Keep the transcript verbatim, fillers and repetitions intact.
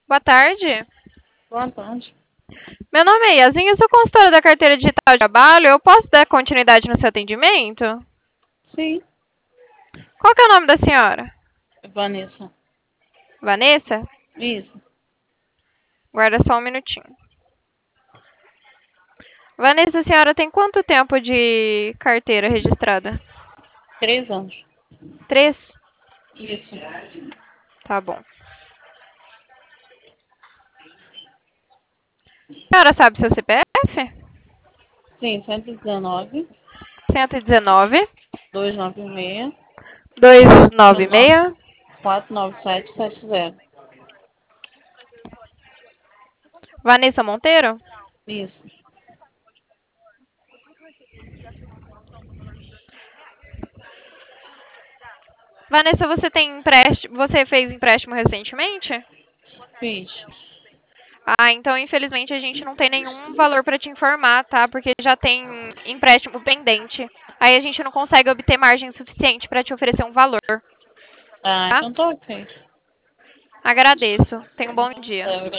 Boa tarde. Boa tarde. Meu nome é Yasmin, eu sou consultora da carteira digital de trabalho. Eu posso dar continuidade no seu atendimento? Sim, Qual que é o nome da senhora? Vanessa. Vanessa? Isso, Guarda só um minutinho. Vanessa, a senhora tem quanto tempo de carteira registrada? três anos. Três? Isso. Tá bom. A senhora sabe seu C P F? Sim, cento e dezenove, cento e dezenove, duzentos e noventa e seis, duzentos e noventa e seis. quatrocentos e noventa e sete, setenta. Vanessa Monteiro? Isso. Vanessa, você tem empréstimo, você fez empréstimo recentemente? Fiz. Ah, então infelizmente a gente não tem nenhum valor para te informar, tá? Porque já tem empréstimo pendente. Aí a gente não consegue obter margem suficiente para te oferecer um valor, Ah, tá? então tá ok. Agradeço. Tenha um bom dia. É,